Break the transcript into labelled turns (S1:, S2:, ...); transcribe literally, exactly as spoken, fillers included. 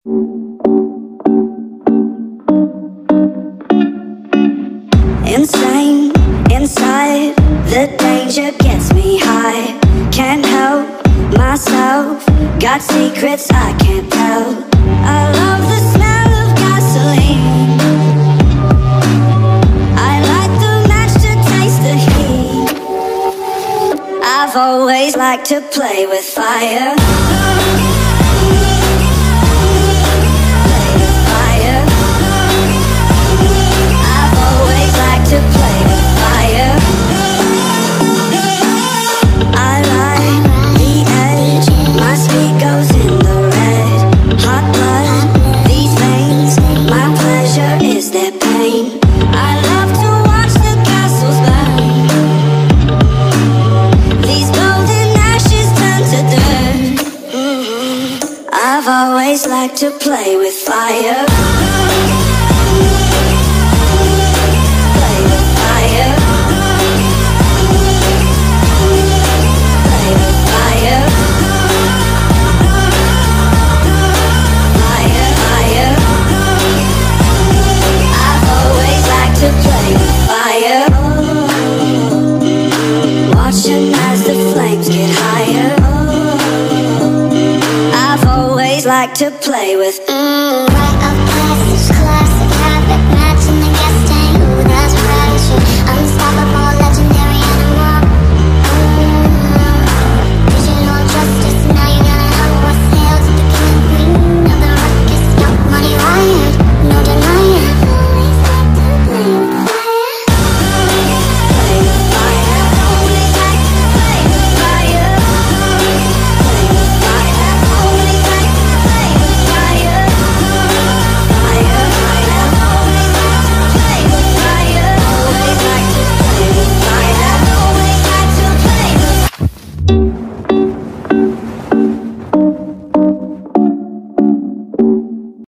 S1: Insane, inside, the danger gets me high. Can't help myself, got secrets I can't tell. I love the smell of gasoline, I like the match to taste the heat. I've always liked to play with fire. To play with fire, I like the edge. My speed goes in the red. Hot blood, these veins. My pleasure is their pain. I love to watch the castles burn. These golden ashes turn to dirt. Mm-hmm. I've always liked to play with fire. Watching as the flames get higher. I've always liked to play with mm, right up past the